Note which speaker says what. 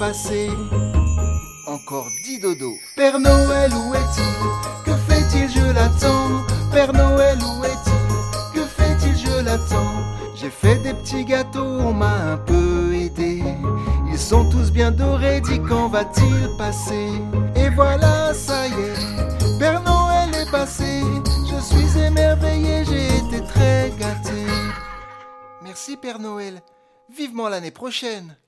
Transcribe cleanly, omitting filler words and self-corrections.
Speaker 1: passé? Encore 10 dodos. Père Noël, où est-il? Que fait-il? Je l'attends. Père Noël, où est-il? Que fait-il? Je l'attends. J'ai fait des petits gâteaux, on m'a un peu aidé. Ils sont tous bien dorés, dis quand va-t-il passer? Et voilà, ça y est, Père Noël est passé. Je suis émerveillé, j'ai été très gâté. Merci Père Noël, vivement l'année prochaine.